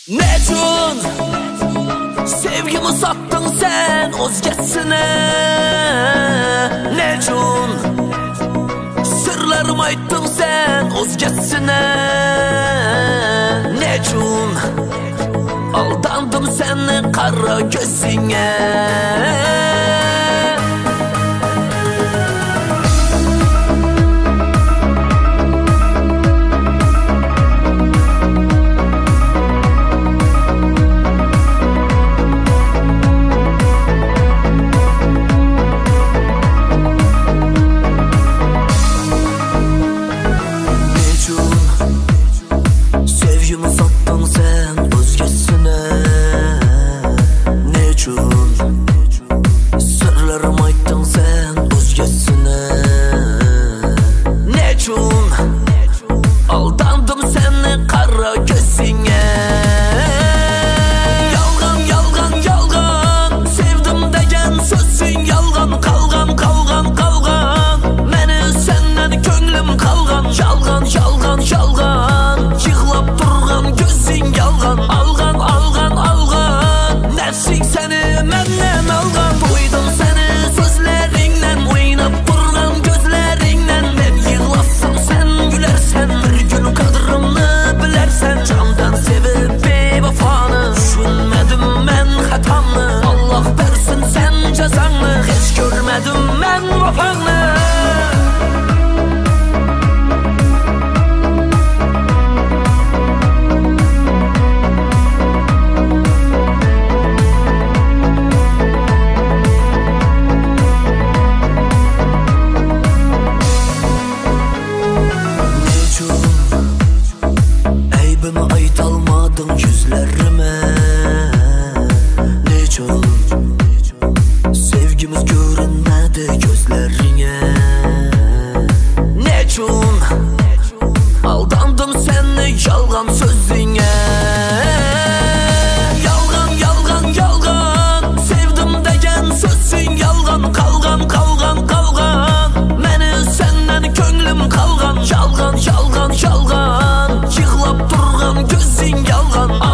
Necun sevgimi sattın sen o'zgasine. Necun sırlarımı ayttın sen o'zgasine. Necun aldandım seni qara gözüne. Sevgimi sattın sen özgesine. Necun sırlarımı ayttın sen özgesine. Necun aldandım seni qara gözüne. Yalgan yalgan yalgan sevdim degen sözsün yalgan. Kalgan kalgan kalgan meni senden könglim kalgan. Yalgan yalgan yalgan yığlap durgan gözün yalgan. Algan algan algan nefsing seni menden algan. Duydum seni sözlerinden oynap durgan gözlerinden. Ben yığlasam sen gülersen bir gün kadrımını bilersen. Candan sevip bevafanı düşünmedim ben hatamı. Allah versin sen cezanı hiç görmedim ben vafanı. Aybımı aytalmadın yüzlerime. Necun sevgimiz görünmedi gözlerine. Necun aldandım seni yalgan sözüne. Yalgan yalgan yalgan sevdim degen sözsün yalgan. Kalgan kalgan kalgan meni senden könglim kalgan. Yalgan yalgan yalgan yığlap durgan gözün yalgan.